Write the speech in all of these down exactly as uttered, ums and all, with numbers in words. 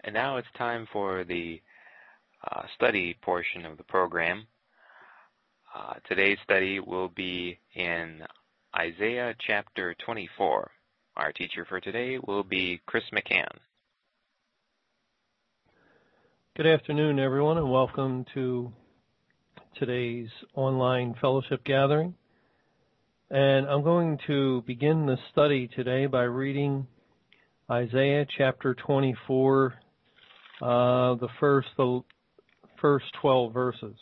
And now it's time for the uh, study portion of the program. Uh, today's study will be in Isaiah chapter twenty-four. Our teacher for today will be Chris McCann. Good afternoon, everyone, and welcome to today's online fellowship gathering. And I'm going to begin the study today by reading Isaiah chapter twenty-four, uh, the first the first twelve verses.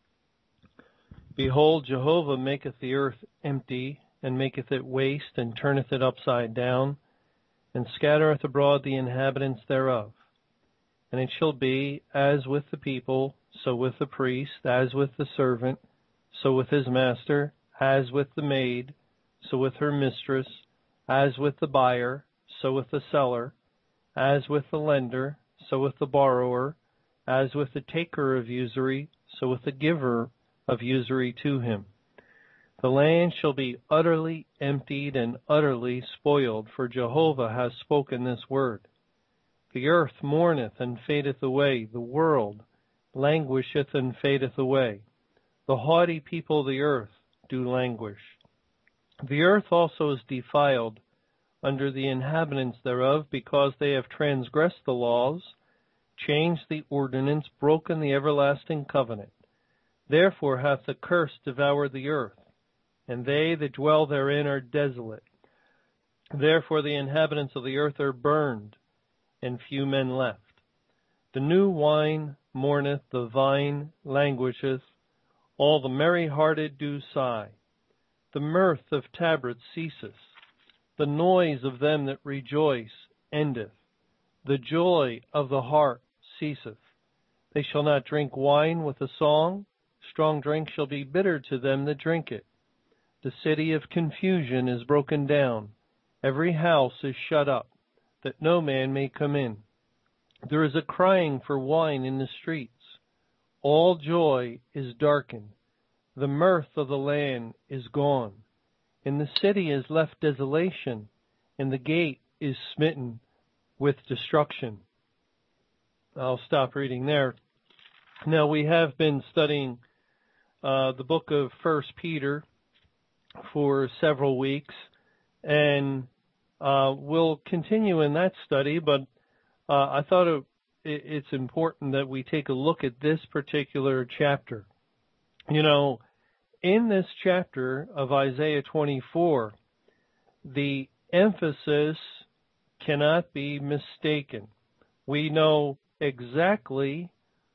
Behold, Jehovah maketh the earth empty, and maketh it waste, and turneth it upside down, and scattereth abroad the inhabitants thereof. And it shall be, as with the people, so with the priest, as with the servant, so with his master, as with the maid, so with her mistress, as with the buyer, so with the seller, as with the lender, so with the borrower, as with the taker of usury, so with the giver of usury to him. The land shall be utterly emptied and utterly spoiled, for Jehovah has spoken this word. The earth mourneth and fadeth away, the world languisheth and fadeth away. The haughty people of the earth do languish. The earth also is defiled under the inhabitants thereof, because they have transgressed the laws, changed the ordinance, broken the everlasting covenant. Therefore hath the curse devoured the earth, and they that dwell therein are desolate. Therefore the inhabitants of the earth are burned, and few men left. The new wine mourneth, the vine languisheth, all the merry-hearted do sigh. The mirth of tabrets ceaseth, the noise of them that rejoice endeth, the joy of the heart ceaseth. They shall not drink wine with a song, strong drink shall be bitter to them that drink it. The city of confusion is broken down, every house is shut up, that no man may come in. There is a crying for wine in the streets. All joy is darkened. The mirth of the land is gone. In the city is left desolation, and the gate is smitten with destruction. I'll stop reading there. Now, we have been studying uh, the book of First Peter for several weeks, and uh, we'll continue in that study, but uh, I thought it, it's important that we take a look at this particular chapter. You know, in this chapter of Isaiah twenty-four, the emphasis cannot be mistaken. We know exactly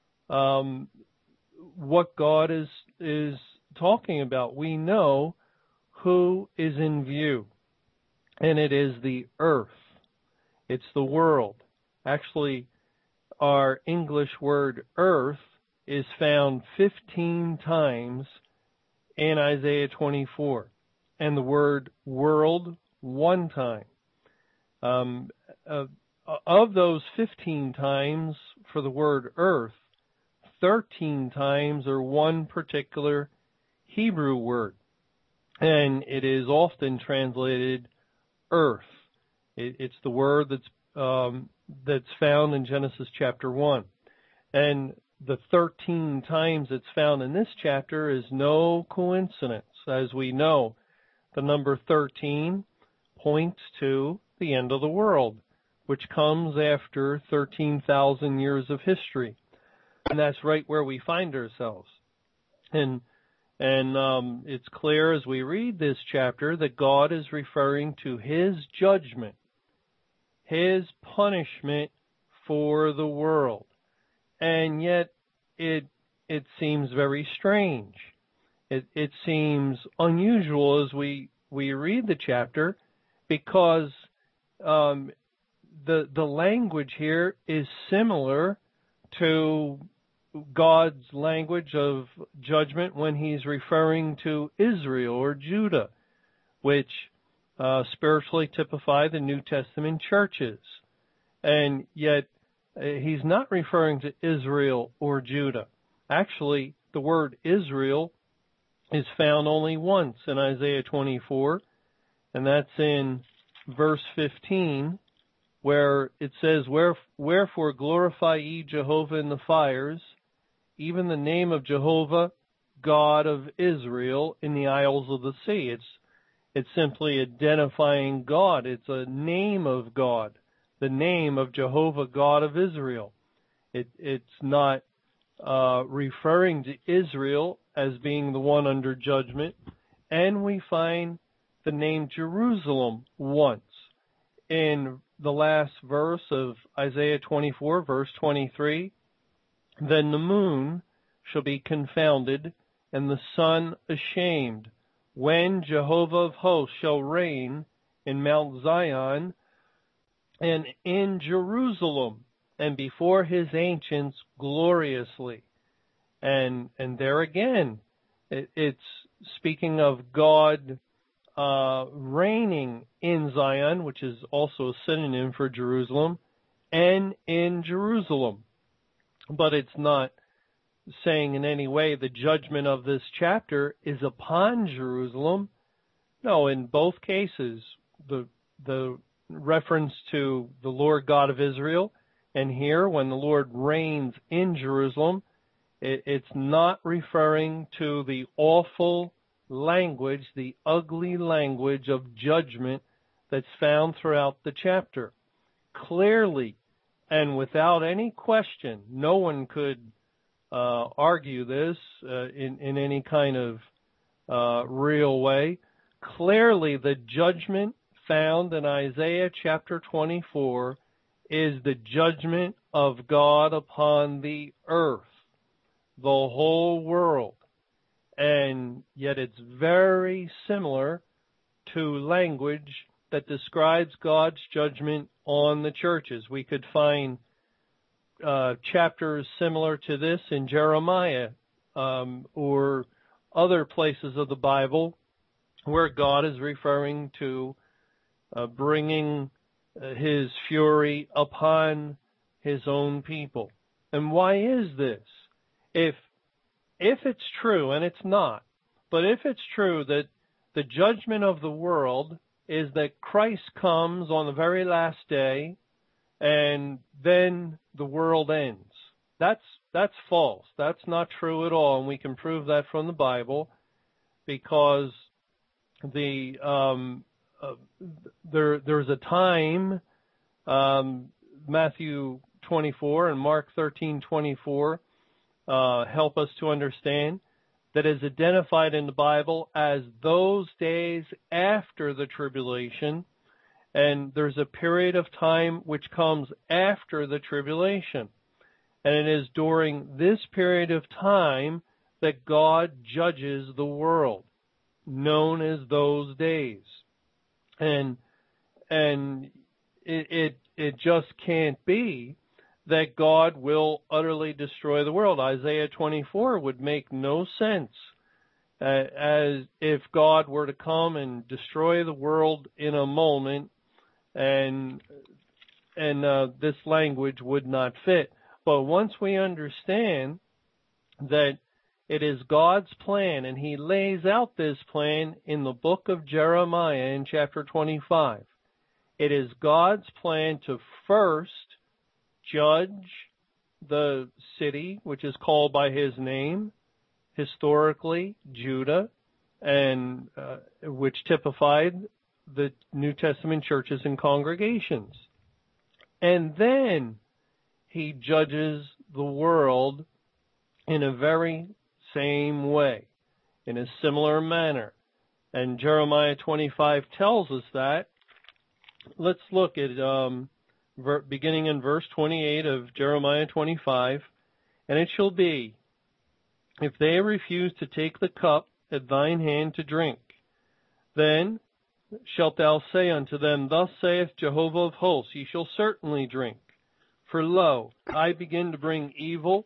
um, what God is is talking about. We know who is in view, and it is the earth. It's the world. Actually, our English word earth is found fifteen times in Isaiah twenty-four, and the word world one time. Um, uh, of those fifteen times for the word earth, thirteen times are one particular Hebrew word, and it is often translated earth. It, it's the word that's um, that's found in Genesis chapter one, and the thirteen times it's found in this chapter is no coincidence. As we know, the number thirteen points to the end of the world, which comes after thirteen thousand years of history. And that's right where we find ourselves. And and um, it's clear as we read this chapter that God is referring to His judgment, His punishment for the world. And yet it it seems very strange. It it seems unusual as we, we read the chapter, because um, the the language here is similar to God's language of judgment when He's referring to Israel or Judah, which uh, spiritually typify the New Testament churches. And yet He's not referring to Israel or Judah. Actually, the word Israel is found only once in Isaiah twenty-four, and that's in verse fifteen, where it says, Wherefore glorify ye Jehovah in the fires, even the name of Jehovah, God of Israel, in the isles of the sea. It's it's simply identifying God. It's a name of God, the name of Jehovah, God of Israel. It, it's not uh, referring to Israel as being the one under judgment. And we find the name Jerusalem once in the last verse of Isaiah twenty-four, verse twenty-three. Then the moon shall be confounded, and the sun ashamed, when Jehovah of hosts shall reign in Mount Zion and in Jerusalem, and before his ancients gloriously. And and there again, it, it's speaking of God uh, reigning in Zion, which is also a synonym for Jerusalem, and in Jerusalem. But it's not saying in any way the judgment of this chapter is upon Jerusalem. No, in both cases, the the reference to the Lord God of Israel, and here when the Lord reigns in Jerusalem, it, it's not referring to the awful language, the ugly language of judgment that's found throughout the chapter. Clearly, and without any question, no one could Uh, argue this uh, in, in any kind of uh, real way. Clearly, the judgment found in Isaiah chapter twenty-four is the judgment of God upon the earth, the whole world. And yet it's very similar to language that describes God's judgment on the churches. We could find Uh, chapters similar to this in Jeremiah um, or other places of the Bible where God is referring to uh, bringing uh, his fury upon his own people. And why is this? If if it's true, and it's not, but if it's true that the judgment of the world is that Christ comes on the very last day and then the world ends. That's that's false. That's not true at all, and we can prove that from the Bible, because the um, uh, there there's a time, um, Matthew twenty-four and Mark thirteen twenty-four uh, help us to understand that is identified in the Bible as those days after the tribulation. And there's a period of time which comes after the tribulation. And it is during this period of time that God judges the world, known as those days. And and it it, it just can't be that God will utterly destroy the world. Isaiah twenty-four would make no sense uh, as if God were to come and destroy the world in a moment. And and uh, this language would not fit. But once we understand that it is God's plan, and he lays out this plan in the book of Jeremiah in chapter twenty-five, it is God's plan to first judge the city, which is called by his name, historically Judah, and uh, which typified the New Testament churches and congregations. And then he judges the world in a very same way, in a similar manner. And Jeremiah twenty-five tells us that. Let's look at um, ver- beginning in verse twenty-eight of Jeremiah twenty-five. And it shall be, if they refuse to take the cup at thine hand to drink, then shalt thou say unto them, Thus saith Jehovah of hosts, ye shall certainly drink. For lo, I begin to bring evil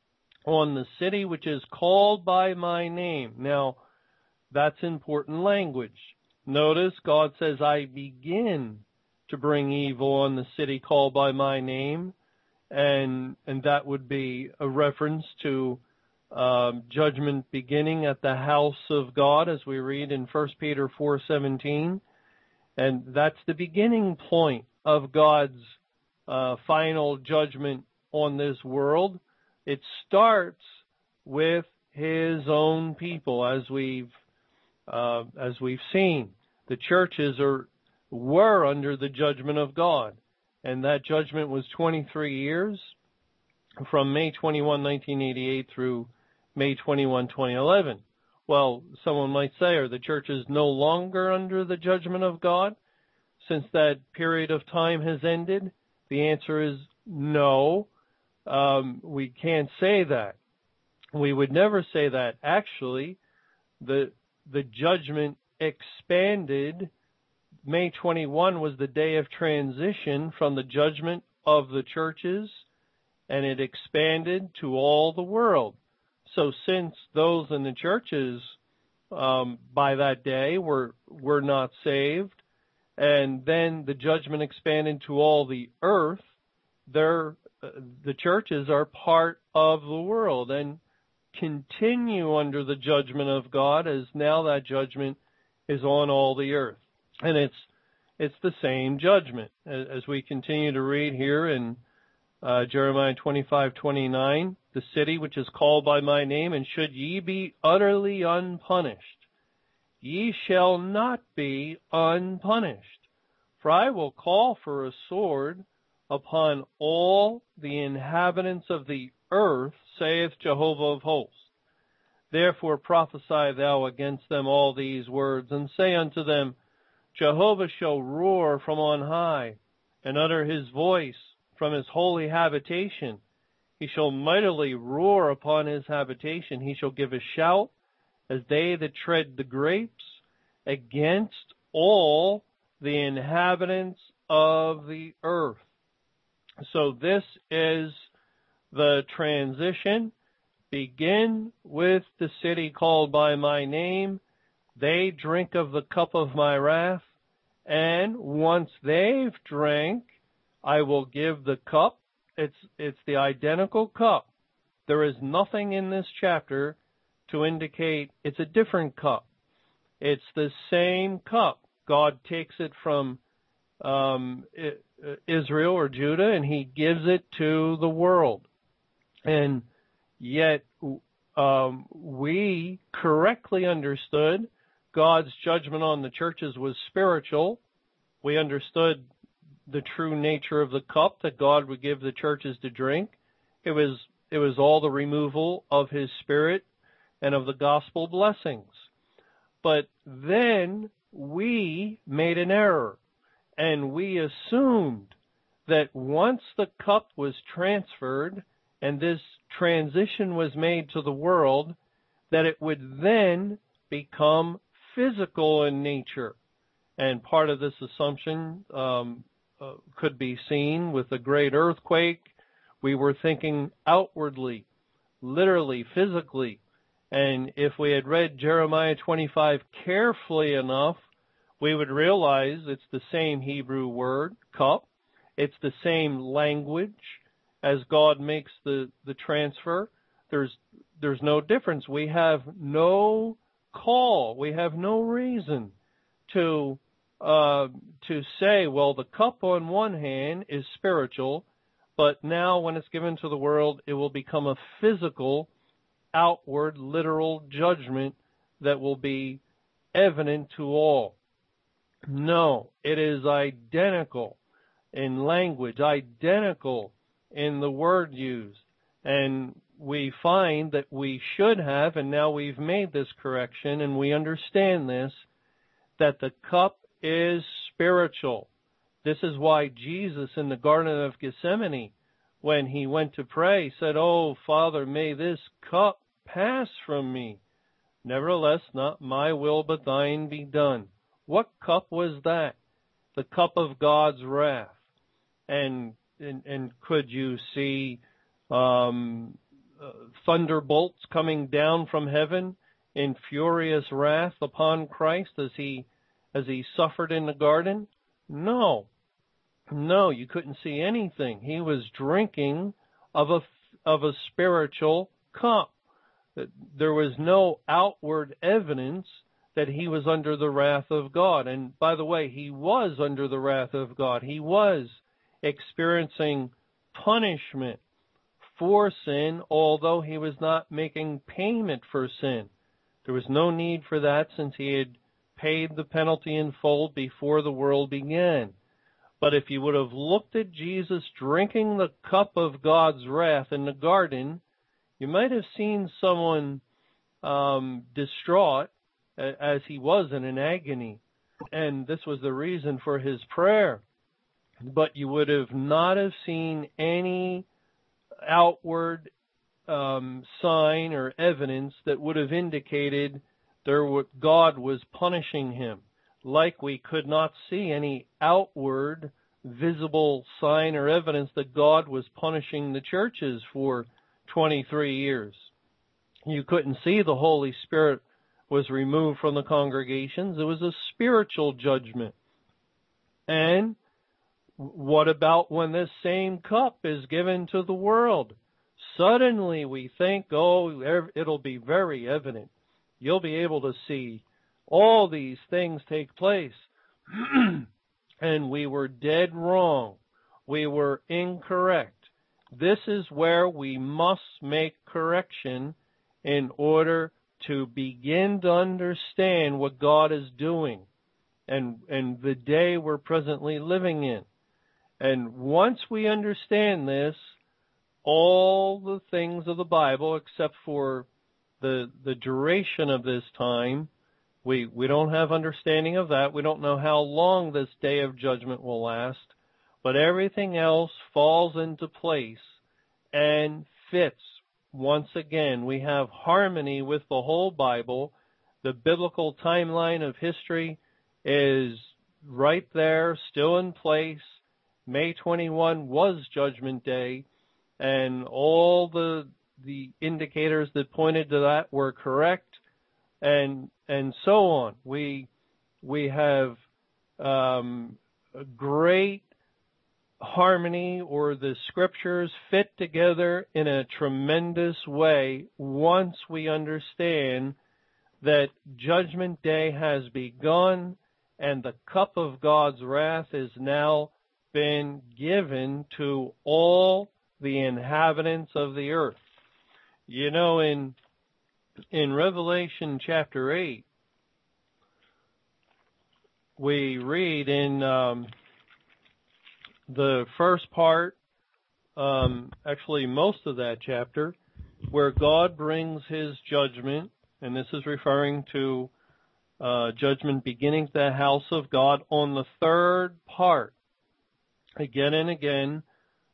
on the city which is called by my name. Now, that's important language. Notice God says, I begin to bring evil on the city called by my name. And and that would be a reference to um, judgment beginning at the house of God, as we read in First Peter four seventeen. And that's the beginning point of God's uh, final judgment on this world. It starts with His own people, as we've uh, as we've seen. The churches are were under the judgment of God, and that judgment was twenty-three years, from May twenty-first, nineteen eighty-eight through May twenty-first, twenty eleven. Well, someone might say, are the churches no longer under the judgment of God since that period of time has ended? The answer is no. Um, we can't say that. We would never say that. Actually, the the judgment expanded. May twenty-first was the day of transition from the judgment of the churches, and it expanded to all the world. So since those in the churches um, by that day were were not saved, and then the judgment expanded to all the earth, they're, uh, the churches are part of the world and continue under the judgment of God, as now that judgment is on all the earth. And it's it's the same judgment. As we continue to read here in uh, Jeremiah twenty-five twenty-nine, the city which is called by my name, and should ye be utterly unpunished, ye shall not be unpunished. For I will call for a sword upon all the inhabitants of the earth, saith Jehovah of hosts. Therefore prophesy thou against them all these words, and say unto them, Jehovah shall roar from on high, and utter his voice from his holy habitation. He shall mightily roar upon his habitation. He shall give a shout, as they that tread the grapes, against all the inhabitants of the earth. So this is the transition. Begin with the city called by my name. They drink of the cup of my wrath, and once they've drank, I will give the cup. It's it's the identical cup. There is nothing in this chapter to indicate it's a different cup. It's the same cup. God takes it from um, Israel or Judah, and He gives it to the world. And yet um, we correctly understood God's judgment on the churches was spiritual. We understood the true nature of the cup that God would give the churches to drink. It was it was all the removal of His Spirit and of the gospel blessings. But then we made an error, and we assumed that once the cup was transferred and this transition was made to the world, that it would then become physical in nature. And part of this assumption um, uh, could be seen with a great earthquake. We were thinking outwardly, literally, physically. And if we had read Jeremiah twenty-five carefully enough, we would realize it's the same Hebrew word, cup. It's the same language as God makes the, the transfer. There's there's no difference. We have no call. We have no reason to uh, to say, well, the cup on one hand is spiritual, but now when it's given to the world, it will become a physical, outward, literal judgment that will be evident to all. No, it is identical in language, identical in the word used. And we find that we should have, and now we've made this correction, and we understand this, that the cup is spiritual. This is why Jesus in the Garden of Gethsemane, when he went to pray, said, "Oh, Father, may this cup pass from me. Nevertheless, not my will, but thine be done." What cup was that? The cup of God's wrath. And and, and could you see um, uh, thunderbolts coming down from heaven in furious wrath upon Christ as he as he suffered in the garden? No. No, you couldn't see anything. He was drinking of a, of a spiritual cup. There was no outward evidence that he was under the wrath of God. And by the way, he was under the wrath of God. He was experiencing punishment for sin, although he was not making payment for sin. There was no need for that, since he had paid the penalty in full before the world began. But if you would have looked at Jesus drinking the cup of God's wrath in the garden, you might have seen someone um, distraught, as he was in an agony. And this was the reason for his prayer. But you would have not have seen any outward um, sign or evidence that would have indicated there were, God was punishing him. Like we could not see any outward visible sign or evidence that God was punishing the churches for twenty-three years. You couldn't see the Holy Spirit was removed from the congregations. It was a spiritual judgment. And what about when this same cup is given to the world? Suddenly we think, oh, it'll be very evident. You'll be able to see all these things take place. And we were dead wrong. We were incorrect. This is where we must make correction in order to begin to understand what God is doing and, and the day we're presently living in. And once we understand this, all the things of the Bible, except for the the duration of this time, we, we don't have understanding of that. We don't know how long this day of judgment will last. But everything else falls into place and fits. Once again, we have harmony with the whole Bible. The biblical timeline of history is right there, still in place. May twenty-first was Judgment Day, and all the the indicators that pointed to that were correct, and and so on. We we have um, a great harmony, or the scriptures fit together in a tremendous way once we understand that Judgment Day has begun and the cup of God's wrath is now been given to all the inhabitants of the earth. You know, in in Revelation chapter eight, we read in um, the first part, um, actually most of that chapter, where God brings his judgment, and this is referring to uh, judgment beginning to the house of God on the third part. Again and again,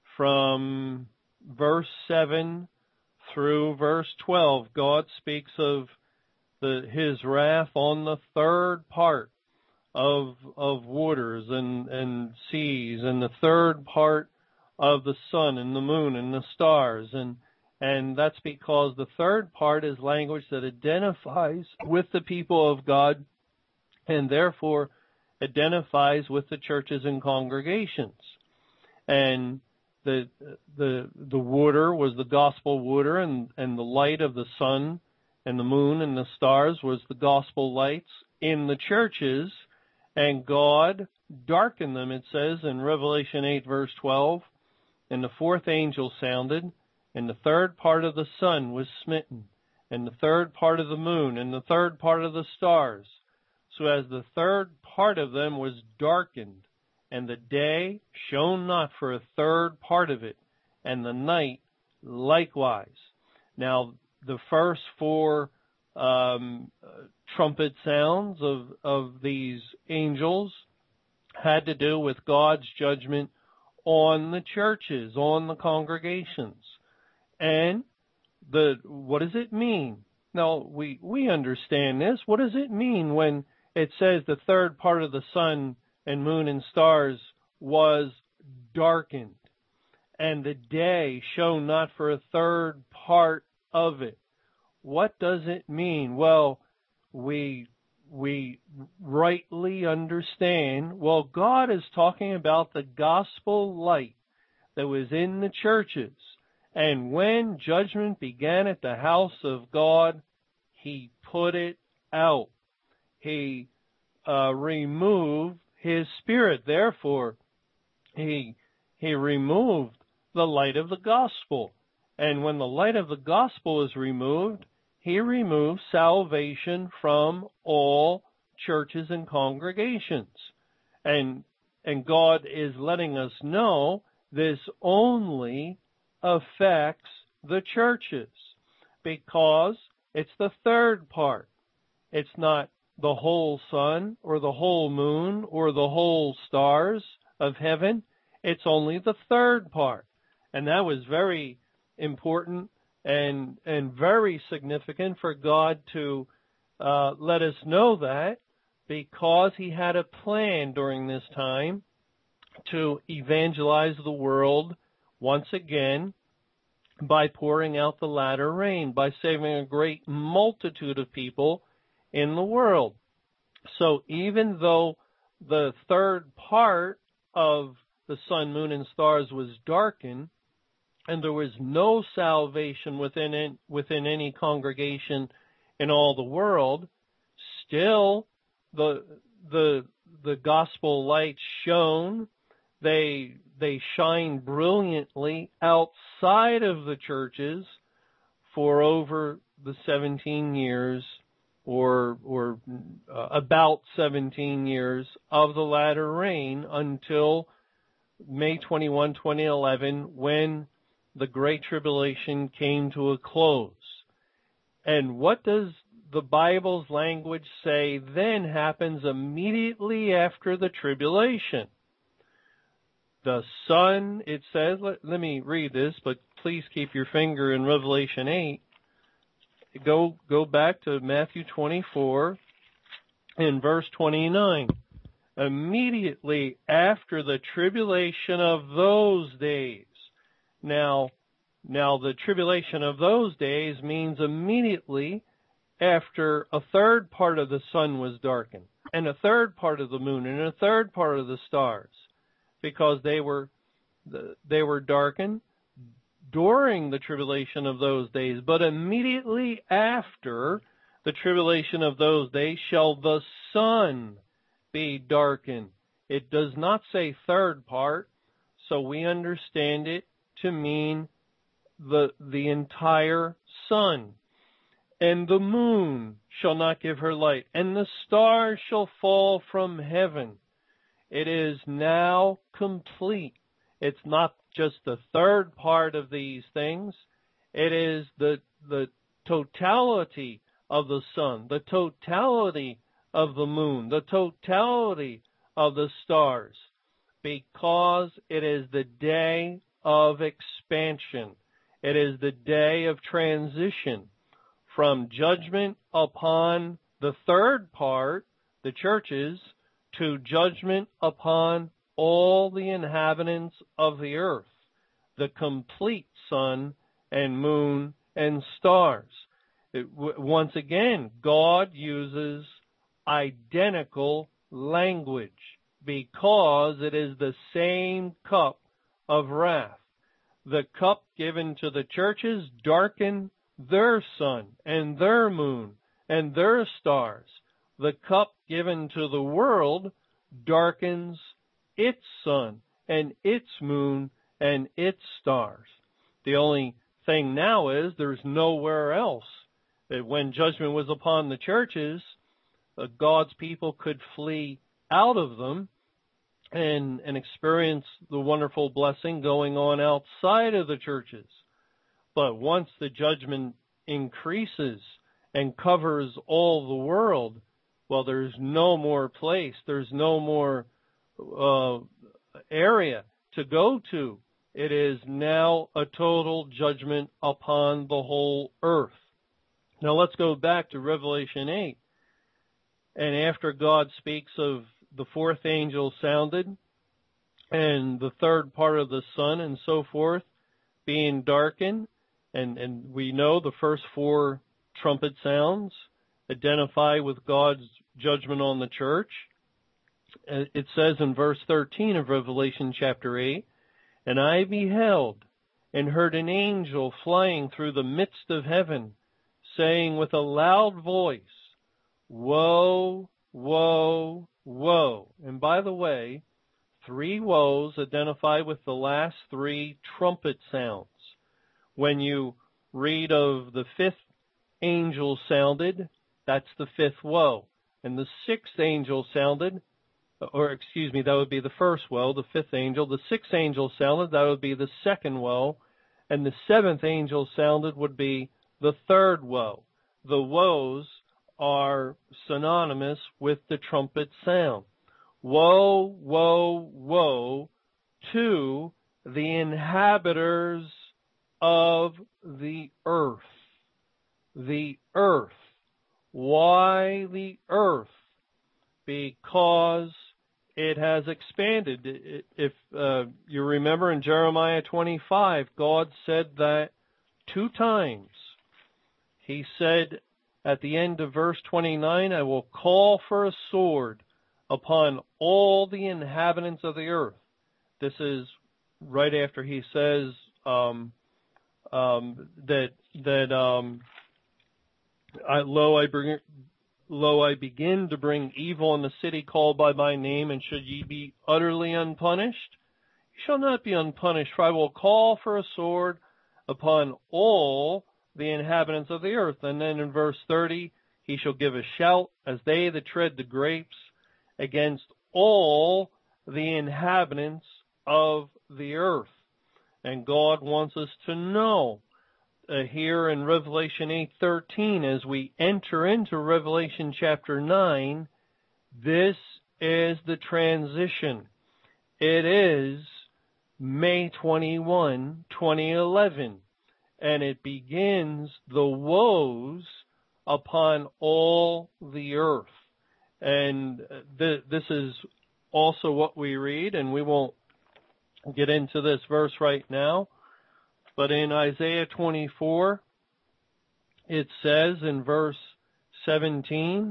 from verse seven through verse twelve, God speaks of the, his wrath on the third part of of waters and, and seas, and the third part of the sun and the moon and the stars. And and that's because the third part is language that identifies with the people of God and therefore identifies with the churches and congregations. And the the the water was the gospel water, and, and the light of the sun and the moon and the stars was the gospel lights in the churches, and God darkened them, it says in Revelation eight verse twelve, and the fourth angel sounded, and the third part of the sun was smitten, and the third part of the moon, and the third part of the stars. So as the third part of them was darkened, and the day shone not for a third part of it, and the night likewise. Now, the first four um, trumpet sounds of, of these angels had to do with God's judgment on the churches, on the congregations. And the what does it mean? Now, we, we understand this. What does it mean when it says the third part of the sun and moon and stars was darkened, and the day shone not for a third part of it? What does it mean? Well, we we rightly understand, well, God is talking about the gospel light that was in the churches. And when judgment began at the house of God, he put it out. he uh, removed his Spirit. Therefore, he he removed the light of the gospel. And when the light of the gospel is removed, he removes salvation from all churches and congregations. And and God is letting us know this only affects the churches, because it's the third part. It's not the whole sun or the whole moon or the whole stars of heaven. It's only the third part. And that was very important and and very significant for God to uh, let us know that, because he had a plan during this time to evangelize the world once again by pouring out the latter rain, by saving a great multitude of people in the world. So even though the third part of the sun, moon, and stars was darkened, and there was no salvation within it, within any congregation in all the world, still the the the gospel lights shone. They they shine brilliantly outside of the churches for over the seventeen years, or or uh, about seventeen years of the latter rain, until May twenty-first, twenty eleven, when the Great Tribulation came to a close. And what does the Bible's language say then happens immediately after the tribulation? The sun, it says, let, let me read this, but please keep your finger in Revelation eight. Go, go back to Matthew twenty-four in verse twenty-nine. Immediately after the tribulation of those days. Now, now the tribulation of those days means immediately after a third part of the sun was darkened, and a third part of the moon, and a third part of the stars, because they were they were darkened during the tribulation of those days. But immediately after the tribulation of those days shall the sun be darkened. It does not say third part, so we understand it to mean the the entire sun. And the moon shall not give her light, and the stars shall fall from heaven. It is now complete. It's not just the third part of these things. It is the the totality of the sun, the totality of the moon, the totality of the stars, because it is the day of expansion. It is the day of transition from judgment upon the third part, the churches, to judgment upon all the inhabitants of the earth, the complete sun and moon and stars. It, w- once again, God uses identical language because it is the same cup of wrath. The cup given to the churches darkened their sun and their moon and their stars. The cup given to the world darkens its sun and its moon and its stars. The only thing now is there's nowhere else that when judgment was upon the churches, uh, God's people could flee out of them and, and experience the wonderful blessing going on outside of the churches. But once the judgment increases and covers all the world, well, there's no more place, there's no more uh, area to go to. It is now a total judgment upon the whole earth. Now let's go back to Revelation eight. And after God speaks of the fourth angel sounded, and the third part of the sun and so forth being darkened, and, and we know the first four trumpet sounds identify with God's judgment on the church. It says in verse thirteen of Revelation chapter eight, "And I beheld and heard an angel flying through the midst of heaven, saying with a loud voice, woe, woe, woe. And by the way, three woes identify with the last three trumpet sounds. When you read of the fifth angel sounded, that's the fifth woe. And the sixth angel sounded, or excuse me, that would be the first woe, the fifth angel. The sixth angel sounded, that would be the second woe. And the seventh angel sounded would be the third woe. The woes are synonymous with the trumpet sound. Woe, woe, woe to the inhabitants of the earth. The earth. Why the earth? Because it has expanded. If uh, you remember in Jeremiah twenty-five, God said that two times. He said at the end of verse twenty-nine, I will call for a sword upon all the inhabitants of the earth. This is right after he says um, um, that that um, I, lo, I bring, lo, I begin to bring evil in the city called by my name, and should ye be utterly unpunished? You shall not be unpunished, for I will call for a sword upon all the inhabitants of the earth. And then in verse thirty, he shall give a shout as they that tread the grapes against all the inhabitants of the earth. And God wants us to know uh, here in Revelation eight thirteen, as we enter into Revelation chapter nine, this is the transition. It is May twenty-first, twenty eleven, and it begins the woes upon all the earth. And th- this is also what we read, and we won't get into this verse right now, but in Isaiah twenty-four, it says in verse seventeen,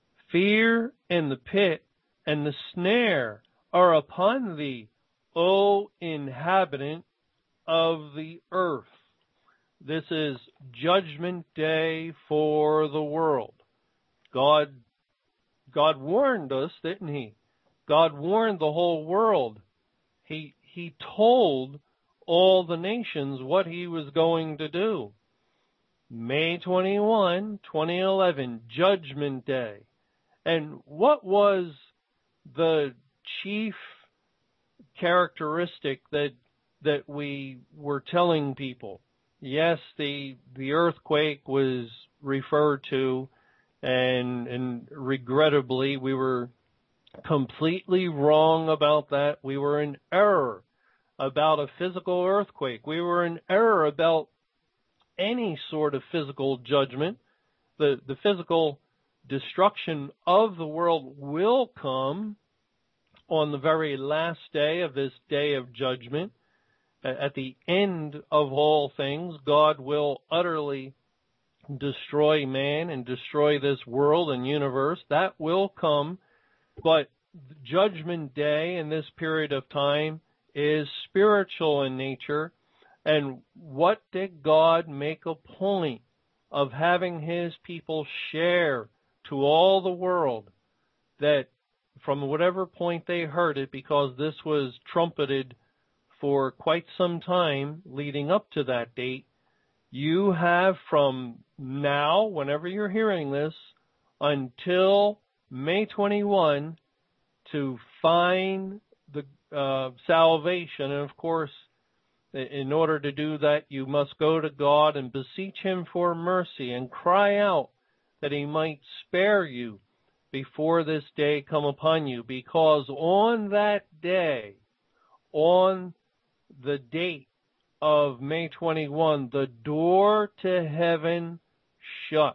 fear and the pit and the snare are upon thee, O inhabitant of the earth. This is judgment day for the world. God, God warned us, didn't he? God warned the whole world. He, he told all the nations what he was going to do. May twenty-first, twenty eleven, Judgment Day. And what was the chief characteristic that that we were telling people? Yes, the the earthquake was referred to, and and regrettably we were completely wrong about that. We were in error about a physical earthquake. We were in error about any sort of physical judgment. The the physical destruction of the world will come on the very last day of this day of judgment. At the end of all things, God will utterly destroy man and destroy this world and universe. That will come, but Judgment Day in this period of time is spiritual in nature. And what did God make a point of having his people share to all the world? That from whatever point they heard it, because this was trumpeted for quite some time leading up to that date, you have from now, whenever you're hearing this, until May twenty-first to find the uh, salvation. And of course, in order to do that, you must go to God and beseech him for mercy and cry out that he might spare you before this day come upon you. Because on that day, on the date of May twenty-first, the door to heaven shuts.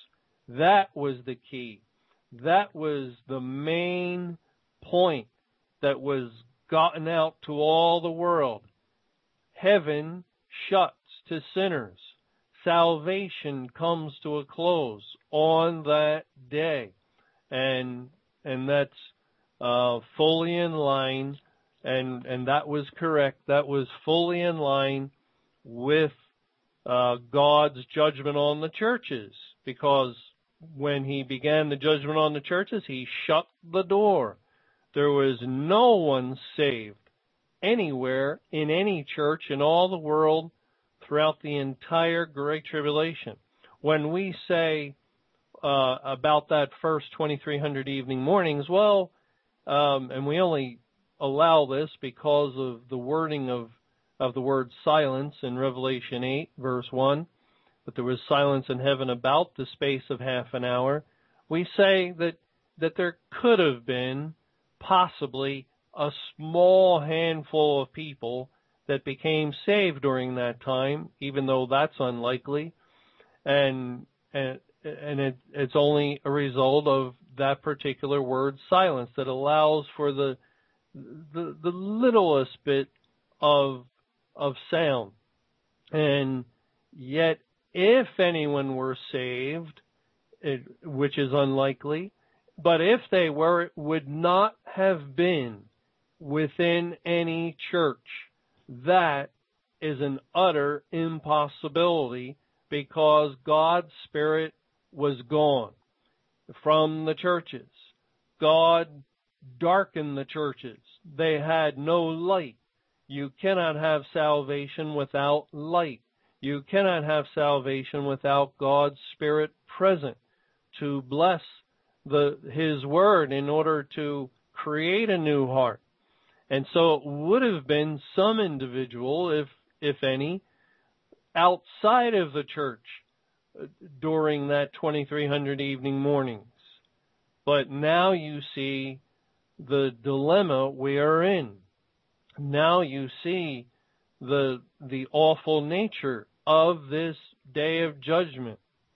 That was the key. That was the main point that was gotten out to all the world. Heaven shuts to sinners. Salvation comes to a close on that day. And and that's uh, fully in line. And and that was correct. That was fully in line with uh, God's judgment on the churches, because when he began the judgment on the churches, he shut the door. There was no one saved anywhere in any church in all the world throughout the entire Great Tribulation. When we say uh, about that first twenty-three hundred evening mornings, well, um, and we only allow this because of the wording of, of the word silence in Revelation eight, verse one, but there was silence in heaven about the space of half an hour. We say that, that there could have been possibly a small handful of people that became saved during that time, even though that's unlikely, and and, and it, it's only a result of that particular word silence that allows for the the, the littlest bit of of sound. And yet, if anyone were saved, it, which is unlikely, but if they were, it would not have been within any church. That is an utter impossibility because God's Spirit was gone from the churches. God darkened the churches. They had no light. You cannot have salvation without light. You cannot have salvation without God's Spirit present to bless the His Word in order to create a new heart. And so it would have been some individual, if if any, outside of the church during that twenty-three hundred evening mornings. But now you see the dilemma we are in. Now you see the the awful nature of this day of judgment,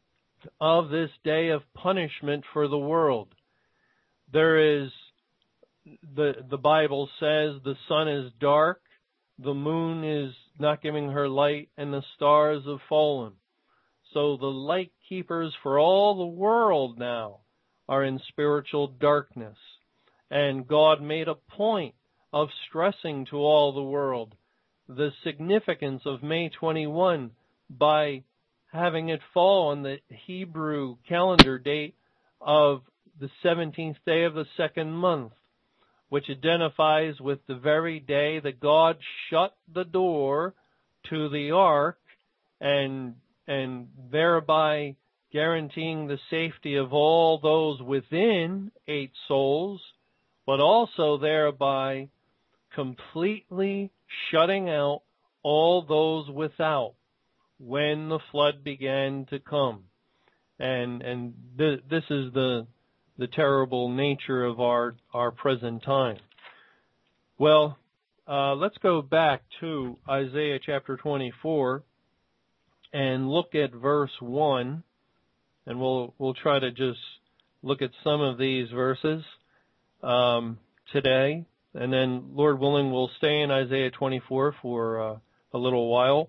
of this day of punishment for the world. There is, the the Bible says the sun is dark, the moon is not giving her light, and the stars have fallen. So the light keepers for all the world now are in spiritual darkness. And God made a point of stressing to all the world the significance of May twenty-first by having it fall on the Hebrew calendar date of the seventeenth day of the second month, which identifies with the very day that God shut the door to the ark and and thereby guaranteeing the safety of all those within eight souls, but also thereby completely shutting out all those without when the flood began to come. And and th- this is the the terrible nature of our, our present time. Well, uh, let's go back to Isaiah chapter twenty-four and look at verse one, and we'll we'll try to just look at some of these verses um, today, and then, Lord willing, we'll stay in Isaiah twenty-four for uh, a little while.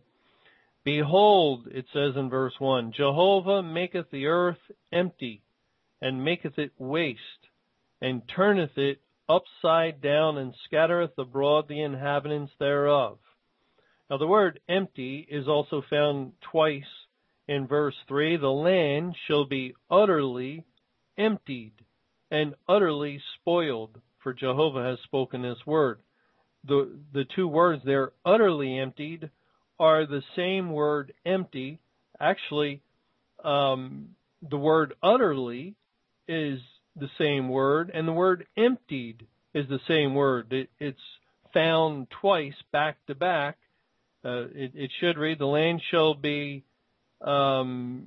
Behold, it says in verse one, Jehovah maketh the earth empty, and maketh it waste, and turneth it upside down, and scattereth abroad the inhabitants thereof. Now the word empty is also found twice in verse three. The land shall be utterly emptied and utterly spoiled, for Jehovah has spoken this word. The, the two words there, utterly emptied, are the same word empty. Actually, um, the word utterly is the same word, and the word emptied is the same word. It, it's found twice back to back. Uh, it, it should read, the land shall be um,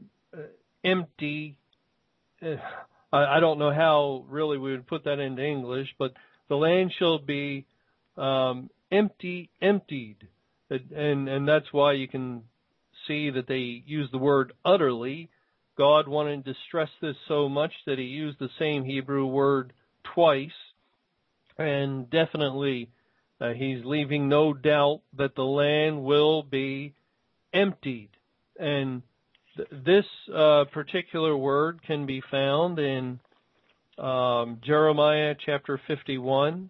empty. Uh, I, I don't know how really we would put that into English, but the land shall be um, empty, emptied. And, and that's why you can see that they use the word utterly. God wanted to stress this so much that He used the same Hebrew word twice. And definitely uh, He's leaving no doubt that the land will be emptied. And th- this uh, particular word can be found in um, Jeremiah chapter fifty-one.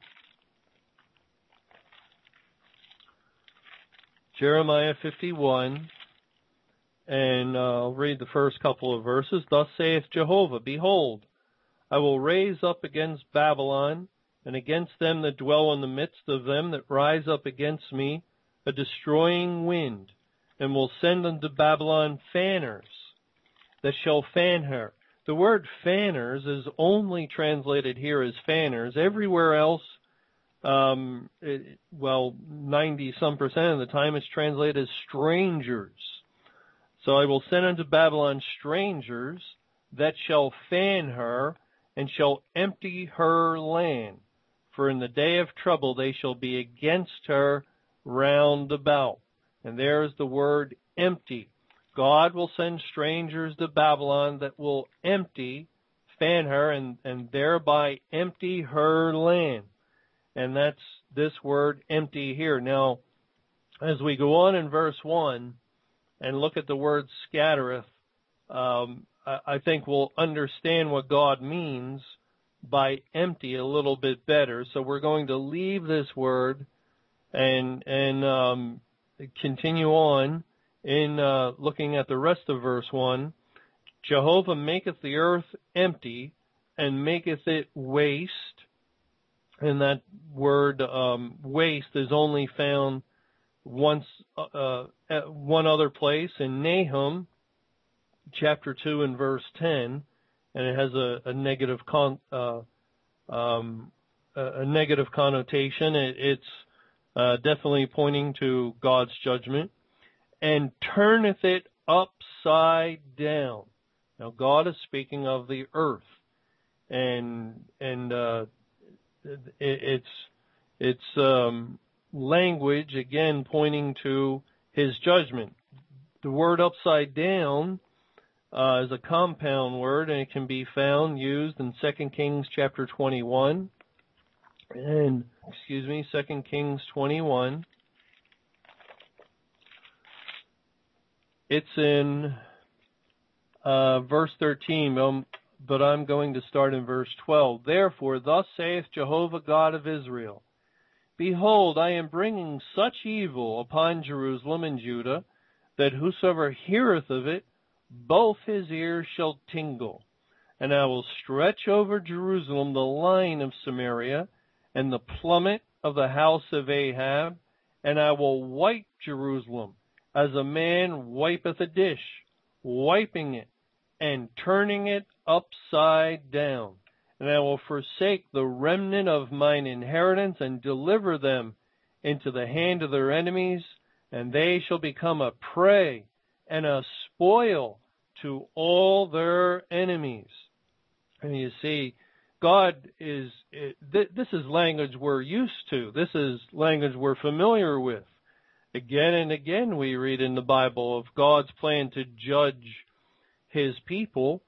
Jeremiah fifty-one, And uh, I'll read the first couple of verses. Thus saith Jehovah, Behold, I will raise up against Babylon, and against them that dwell in the midst of them that rise up against me, a destroying wind, and will send unto Babylon fanners, that shall fan her. The word fanners is only translated here as fanners. Everywhere else, um, it, well, ninety-some percent of the time it's translated as strangers. So I will send unto Babylon strangers that shall fan her, and shall empty her land. For in the day of trouble they shall be against her round about. And there's the word empty. God will send strangers to Babylon that will empty, fan her, and, and thereby empty her land. And that's this word empty here. Now, as we go on in verse one and look at the word scattereth, um, I, I think we'll understand what God means by empty a little bit better. So we're going to leave this word and and um, continue on in uh, looking at the rest of verse one. Jehovah maketh the earth empty and maketh it waste. And that word um, waste is only found once, uh, at one other place in Nahum, chapter two and verse ten, and it has a, a negative con, uh, um, a, a negative connotation. It, it's uh, definitely pointing to God's judgment. And turneth it upside down. Now God is speaking of the earth, and and uh, it, it's it's um, language again pointing to His judgment. The word upside down uh, is a compound word, and it can be found used in Second Kings chapter twenty-one, and excuse me, Second Kings twenty-one. It's in uh, verse thirteen, um, but I'm going to start in verse twelve. Therefore, thus saith Jehovah God of Israel, Behold, I am bringing such evil upon Jerusalem and Judah, that whosoever heareth of it, both his ears shall tingle. And I will stretch over Jerusalem the line of Samaria, and the plummet of the house of Ahab, and I will wipe Jerusalem, as a man wipeth a dish, wiping it, and turning it upside down. And I will forsake the remnant of mine inheritance, and deliver them into the hand of their enemies, and they shall become a prey and a spoil to all their enemies. And you see, God is, this is language we're used to. This is language we're familiar with. Again and again we read in the Bible of God's plan to judge His people,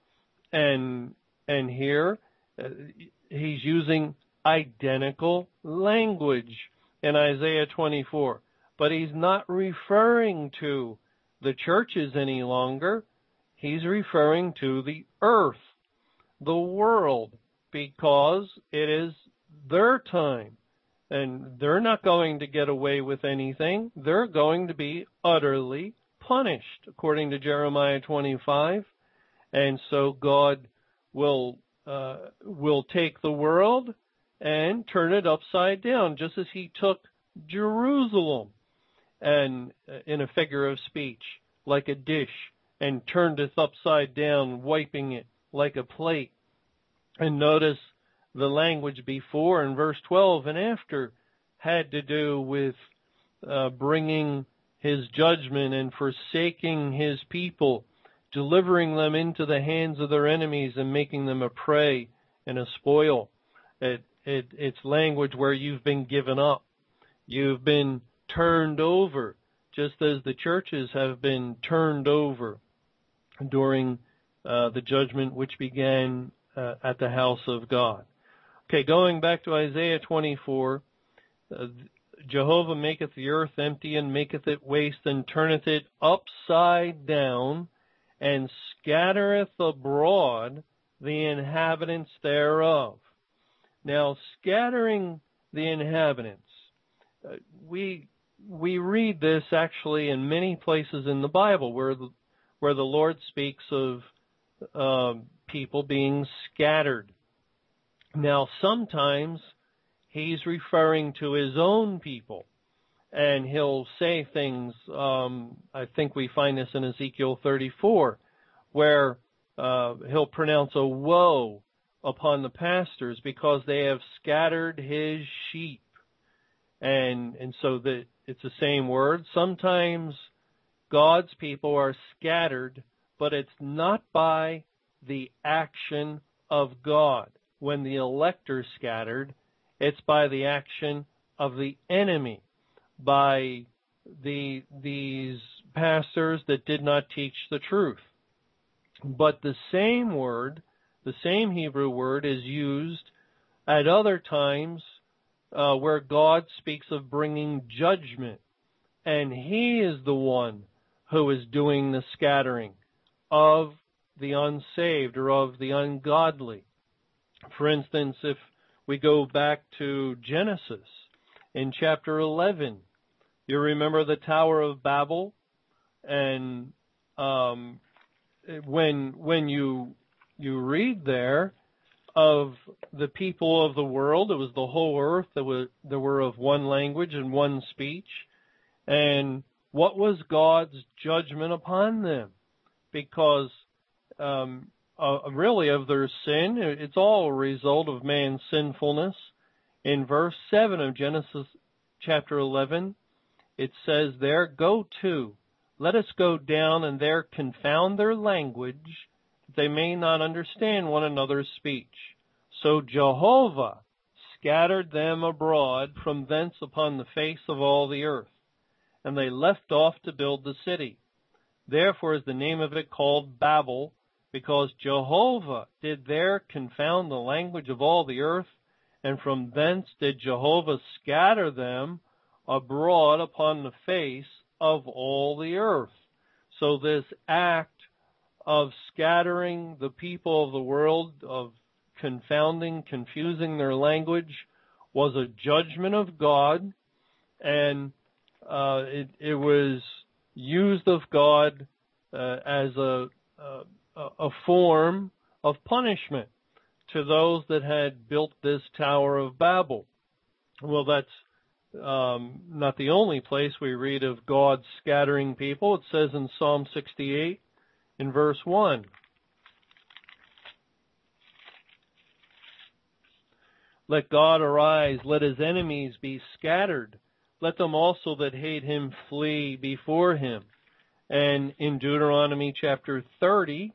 and and here uh, He's using identical language in Isaiah twenty-four. But He's not referring to the churches any longer. He's referring to the earth, the world, because it is their time. And they're not going to get away with anything. They're going to be utterly punished, according to Jeremiah twenty-five. And so God will uh, will take the world and turn it upside down, just as He took Jerusalem, and uh, in a figure of speech, like a dish, and turned it upside down, wiping it like a plate. And notice the language before in verse twelve and after had to do with uh, bringing His judgment and forsaking His people, delivering them into the hands of their enemies and making them a prey and a spoil. It, it, it's language where you've been given up. You've been turned over, just as the churches have been turned over during uh, the judgment which began uh, at the house of God. Okay, going back to Isaiah twenty-four, uh, Jehovah maketh the earth empty, and maketh it waste, and turneth it upside down, and scattereth abroad the inhabitants thereof. Now, scattering the inhabitants, uh, we we read this actually in many places in the Bible, where the, where the Lord speaks of uh, people being scattered. Now, sometimes he's referring to his own people, and he'll say things, um, I think we find this in Ezekiel thirty-four, where uh, he'll pronounce a woe upon the pastors because they have scattered his sheep. And and so the, it's the same word. Sometimes God's people are scattered, but it's not by the action of God. When the elect are scattered, it's by the action of the enemy, by the these pastors that did not teach the truth. But the same word, the same Hebrew word, is used at other times uh, where God speaks of bringing judgment. And he is the one who is doing the scattering of the unsaved or of the ungodly. For instance, if we go back to Genesis in chapter eleven, you remember the Tower of Babel? And um, when when you you read there of the people of the world, it was the whole earth that was there were of one language and one speech. And what was God's judgment upon them? Because um, uh, really of their sin, it's all a result of man's sinfulness. In verse seven of Genesis chapter eleven, it says there, "Go to, let us go down and there confound their language, that they may not understand one another's speech. So Jehovah scattered them abroad from thence upon the face of all the earth, and they left off to build the city. Therefore is the name of it called Babel, because Jehovah did there confound the language of all the earth, and from thence did Jehovah scatter them abroad upon the face of all the earth." So this act of scattering the people of the world, of confounding, confusing their language, was a judgment of God, and uh, it, it was used of God uh, as a, a a form of punishment to those that had built this Tower of Babel. Well, that's um, not the only place we read of God scattering people. It says in Psalm sixty-eight, in verse one, "Let God arise, let his enemies be scattered. Let them also that hate him flee before him." And in Deuteronomy chapter thirty,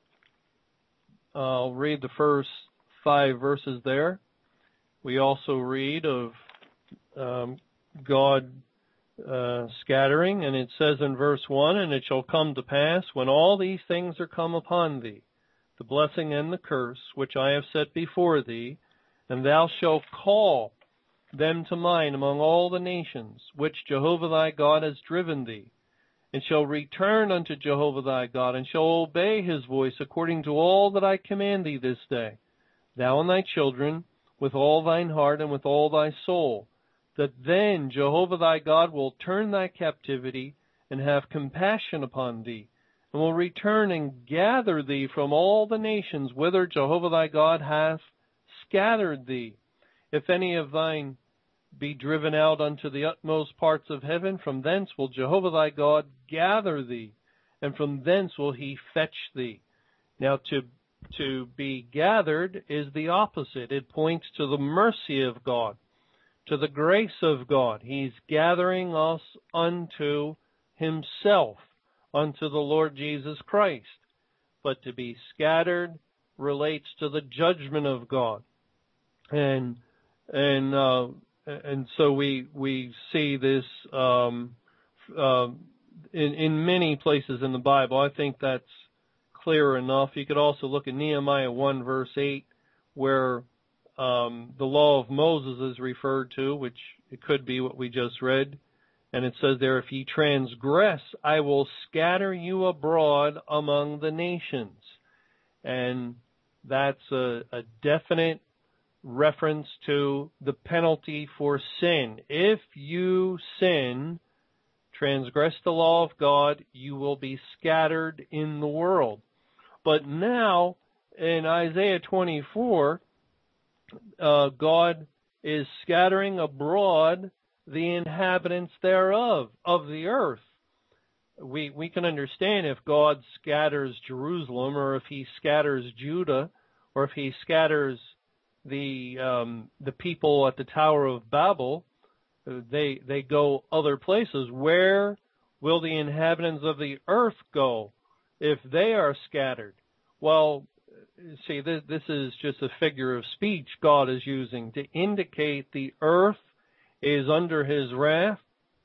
I'll read the first five verses there. We also read of um, God uh, scattering, and it says in verse one, "And it shall come to pass, when all these things are come upon thee, the blessing and the curse, which I have set before thee, and thou shalt call them to mind among all the nations, which Jehovah thy God has driven thee, and shall return unto Jehovah thy God, and shall obey his voice according to all that I command thee this day, thou and thy children, with all thine heart and with all thy soul, that then Jehovah thy God will turn thy captivity and have compassion upon thee, and will return and gather thee from all the nations whither Jehovah thy God hath scattered thee. If any of thine be driven out unto the utmost parts of heaven, from thence will Jehovah thy God gather thee, and from thence will he fetch thee." Now, to to be gathered is the opposite. It points to the mercy of God, to the grace of God. He's gathering us unto himself, unto the Lord Jesus Christ. But to be scattered relates to the judgment of God. And and uh, and so we we see this um, uh, in in many places in the Bible. I think that's clear enough. You could also look at Nehemiah one verse eight, where um, the law of Moses is referred to, which it could be what we just read. And it says there, "If ye transgress, I will scatter you abroad among the nations." And that's a, a definite reference to the penalty for sin. If you sin, transgress the law of God, you will be scattered in the world. But now, in Isaiah twenty-four, uh, God is scattering abroad the inhabitants thereof, of the earth. We we can understand if God scatters Jerusalem, or if he scatters Judah, or if he scatters the um, the people at the Tower of Babel, they they go other places. Where will the inhabitants of the earth go if they are scattered? Well, see, this, this is just a figure of speech God is using to indicate the earth is under his wrath.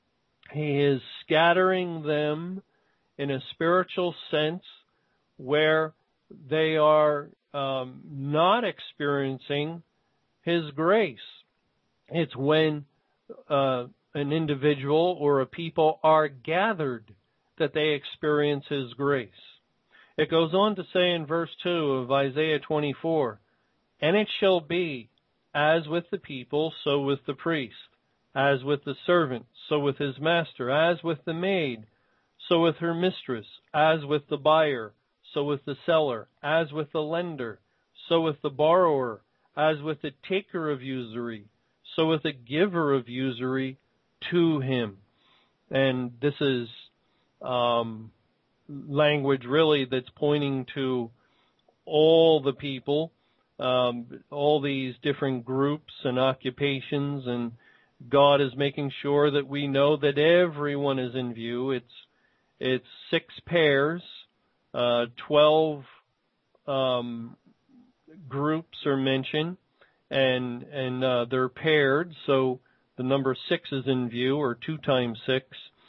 He is scattering them in a spiritual sense where they are um, not experiencing his grace. It's when uh, an individual or a people are gathered that they experience his grace. It goes on to say in verse two of Isaiah twenty-four, "And it shall be, as with the people, so with the priest, as with the servant, so with his master, as with the maid, so with her mistress, as with the buyer, so with the seller, as with the lender, so with the borrower, as with the taker of usury, so with the giver of usury to him." And this is um, language really that's pointing to all the people, um, all these different groups and occupations, and God is making sure that we know that everyone is in view. It's it's six pairs, uh, twelve um, groups are mentioned, and and uh, they're paired, so the number six is in view, or two times six,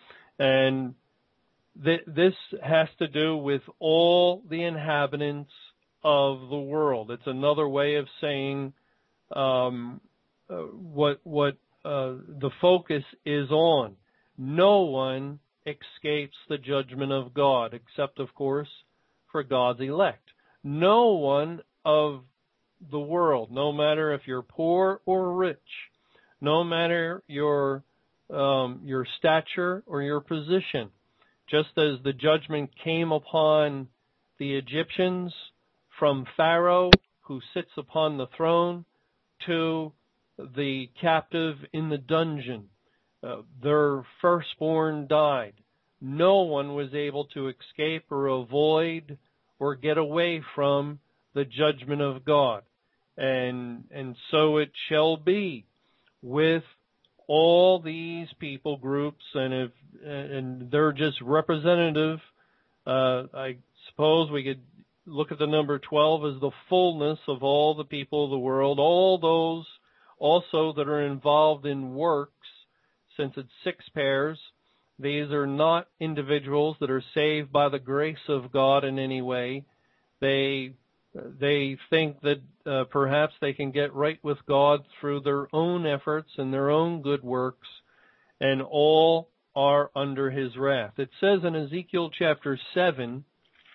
and th- this has to do with all the inhabitants of the world. It's another way of saying um, uh, what what. Uh, the focus is on. No one escapes the judgment of God, except, of course, for God's elect. No one of the world, no matter if you're poor or rich, no matter your um, your stature or your position, just as the judgment came upon the Egyptians from Pharaoh, who sits upon the throne, to the captive in the dungeon. Uh, their firstborn died. No one was able to escape or avoid or get away from the judgment of God. And and so it shall be with all these people groups, and if and they're just representative. Uh, I suppose we could look at the number twelve as the fullness of all the people of the world, all those also that are involved in works. Since it's six pairs, these are not individuals that are saved by the grace of God in any way. They they think that uh, perhaps they can get right with God through their own efforts and their own good works, and all are under his wrath. It says in Ezekiel chapter seven,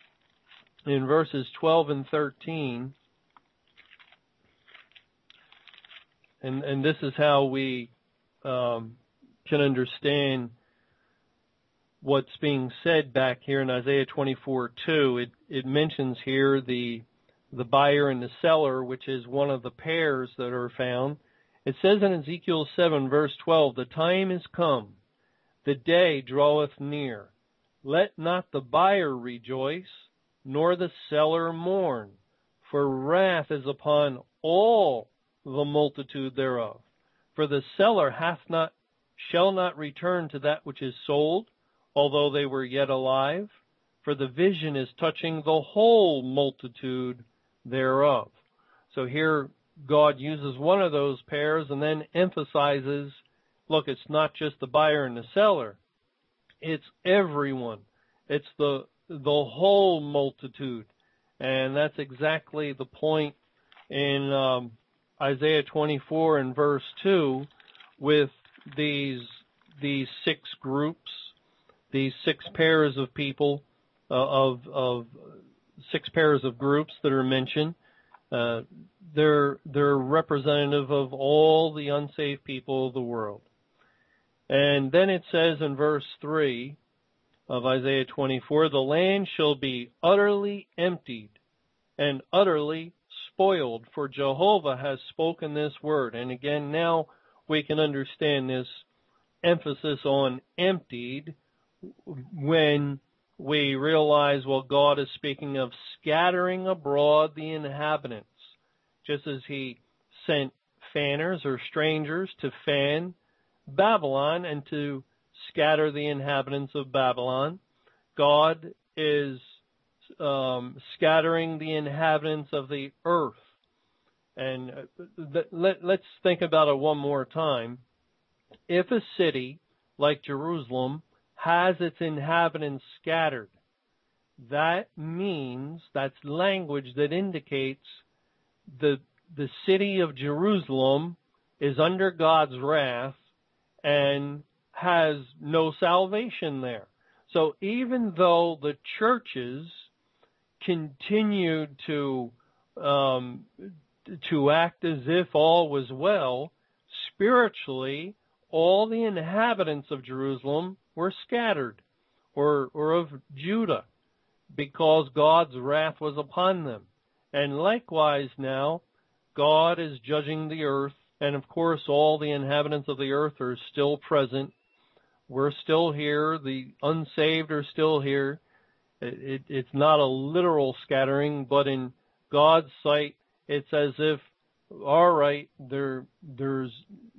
in verses twelve and thirteen, And, and this is how we um, can understand what's being said back here in Isaiah twenty-four two. It, it mentions here the the buyer and the seller, which is one of the pairs that are found. It says in Ezekiel seven, verse twelve, "The time is come, the day draweth near. Let not the buyer rejoice, nor the seller mourn, for wrath is upon all the multitude thereof. For the seller hath not, shall not return to that which is sold, although they were yet alive, for the vision is touching the whole multitude thereof." So here God uses one of those pairs and then emphasizes, look, it's not just the buyer and the seller, it's everyone. It's the the whole multitude. And that's exactly the point in um, Isaiah twenty-four and verse two, with these these six groups, these six pairs of people, uh, of of six pairs of groups that are mentioned. Uh, they're they're representative of all the unsaved people of the world. And then it says in verse three of Isaiah twenty-four, the land shall be utterly emptied and utterly spoiled, for Jehovah has spoken this word. And again, now we can understand this emphasis on emptied when we realize, well, God is speaking of scattering abroad the inhabitants, just as he sent fanners or strangers to fan Babylon and to scatter the inhabitants of Babylon. God is um, scattering the inhabitants of the earth. And th- let, let's think about it one more time. If a city like Jerusalem has its inhabitants scattered, that means, that's language that indicates the the city of Jerusalem is under God's wrath and has no salvation there. So even though the churches continued to um, to act as if all was well, spiritually, all the inhabitants of Jerusalem were scattered, or, or of Judah, because God's wrath was upon them. And likewise now, God is judging the earth, and of course all the inhabitants of the earth are still present. We're still here. The unsaved are still here. It, it, it's not a literal scattering, but in God's sight, it's as if, all right, there, there's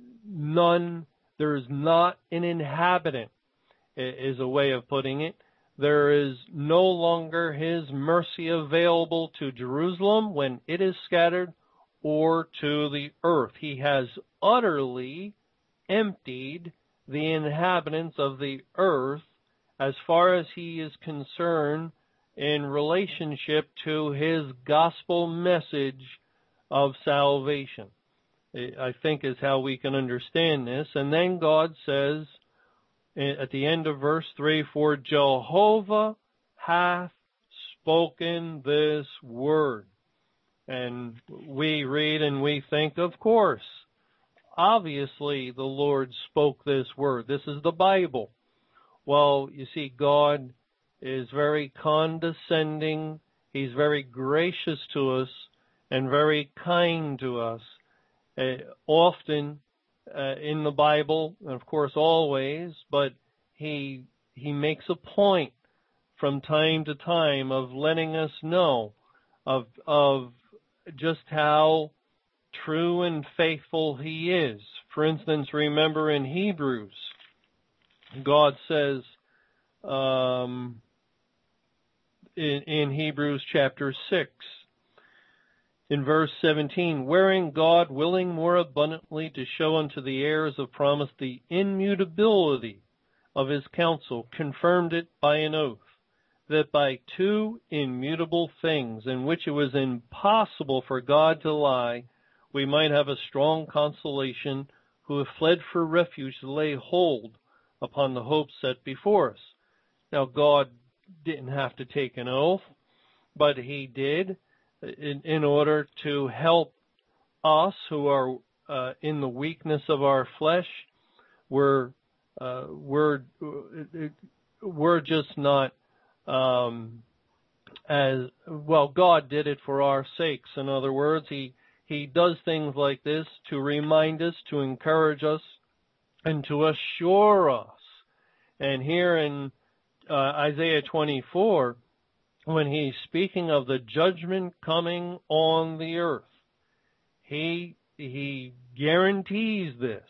none, there's not an inhabitant, is a way of putting it. There is no longer his mercy available to Jerusalem when it is scattered, or to the earth. He has utterly emptied the inhabitants of the earth as far as he is concerned in relationship to his gospel message of salvation, I think is how we can understand this. And then God says at the end of verse three, for Jehovah hath spoken this word. And we read and we think, of course, obviously the Lord spoke this word. This is the Bible. Well, you see, God is very condescending. He's very gracious to us and very kind to us. Uh, often uh, in the Bible, and of course always, but he he makes a point from time to time of letting us know of of just how true and faithful he is. For instance, remember in Hebrews, God says um, in, in Hebrews chapter six, in verse seventeen, wherein God, willing more abundantly to show unto the heirs of promise the immutability of his counsel, confirmed it by an oath, that by two immutable things, in which it was impossible for God to lie, we might have a strong consolation, who have fled for refuge to lay hold upon the hope set before us. Now, God didn't have to take an oath, but he did in, in order to help us who are uh, in the weakness of our flesh. We're, uh, we're, we're just not Um, as well, God did it for our sakes. In other words, he he does things like this to remind us, to encourage us, and to assure us. And here in uh, Isaiah twenty-four, when he's speaking of the judgment coming on the earth, he he guarantees this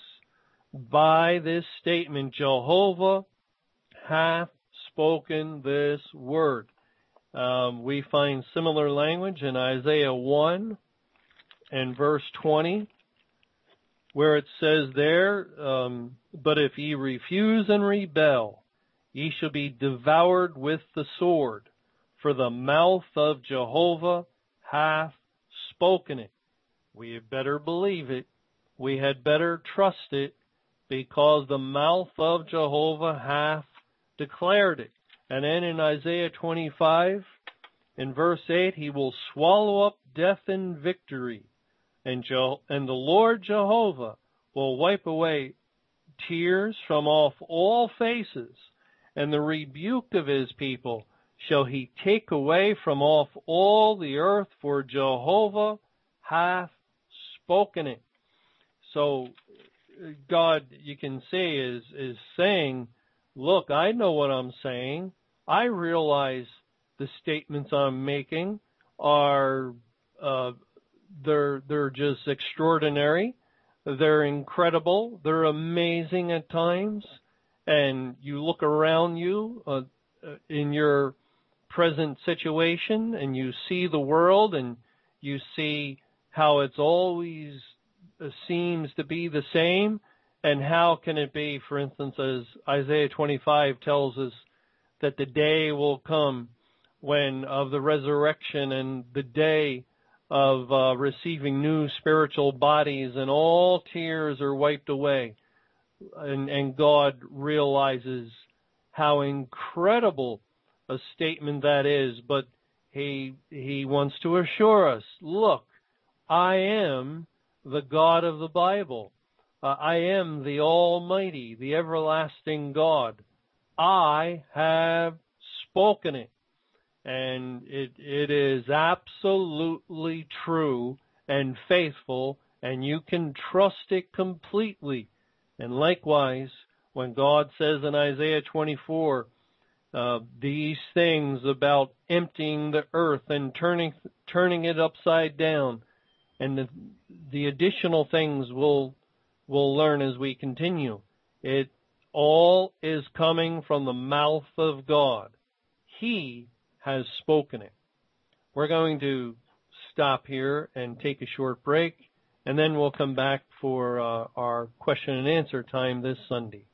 by this statement: Jehovah hath spoken this word. Um, we find similar language in Isaiah one and verse twenty, where it says there, um, but if ye refuse and rebel, ye shall be devoured with the sword, for the mouth of Jehovah hath spoken it. We had better believe it. We had better trust it, because the mouth of Jehovah hath declared it. And then in Isaiah twenty-five, in verse eight, he will swallow up death in victory, and, Je- and the Lord Jehovah will wipe away tears from off all faces, and the rebuke of his people shall he take away from off all the earth, for Jehovah hath spoken it. So God, you can say, is, is saying, look, I know what I'm saying. I realize the statements I'm making are, uh, they're, they're just extraordinary. They're incredible. They're amazing at times. And you look around you uh, in your present situation, and you see the world, and you see how it's always uh, seems to be the same. And how can it be, for instance, as Isaiah twenty-five tells us, that the day will come when of the resurrection and the day of uh, receiving new spiritual bodies, and all tears are wiped away. And, and God realizes how incredible a statement that is, but he, he wants to assure us, look, I am the God of the Bible. Uh, I am the Almighty, the everlasting God. I have spoken it. And it, it is absolutely true and faithful, and you can trust it completely. And likewise, when God says in Isaiah twenty-four, uh, these things about emptying the earth and turning turning it upside down, and the, the additional things we'll, we'll learn as we continue, it all is coming from the mouth of God. He has spoken it. We're going to stop here and take a short break, and then we'll come back for uh, our question and answer time this Sunday.